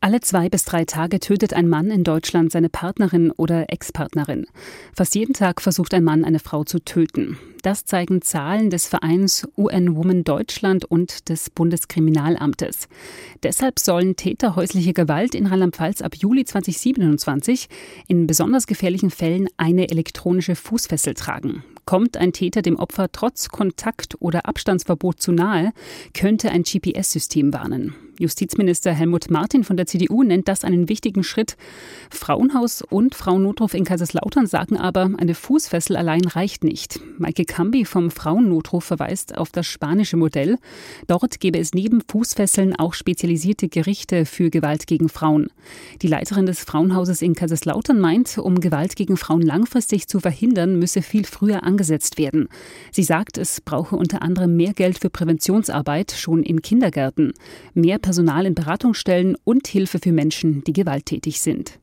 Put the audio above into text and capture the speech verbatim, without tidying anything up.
Alle zwei bis drei Tage tötet ein Mann in Deutschland seine Partnerin oder Ex-Partnerin. Fast jeden Tag versucht ein Mann, eine Frau zu töten. Das zeigen Zahlen des Vereins U N Women Deutschland und des Bundeskriminalamtes. Deshalb sollen Täter häuslicher Gewalt in Rheinland-Pfalz ab Juli zweitausendsiebenundzwanzig in besonders gefährlichen Fällen eine elektronische Fußfessel tragen. Kommt ein Täter dem Opfer trotz Kontakt- oder Abstandsverbot zu nahe, könnte ein G P S-System warnen. Justizminister Helmut Martin von der C D U nennt das einen wichtigen Schritt. Frauenhaus und Frauennotruf in Kaiserslautern sagen aber, eine Fußfessel allein reicht nicht. Maike Cambi vom Frauennotruf verweist auf das spanische Modell. Dort gäbe es neben Fußfesseln auch spezialisierte Gerichte für Gewalt gegen Frauen. Die Leiterin des Frauenhauses in Kaiserslautern meint, um Gewalt gegen Frauen langfristig zu verhindern, müsse viel früher angesetzt werden. Sie sagt, es brauche unter anderem mehr Geld für Präventionsarbeit schon in Kindergärten, mehr Personal in Beratungsstellen und Hilfe für Menschen, die gewalttätig sind.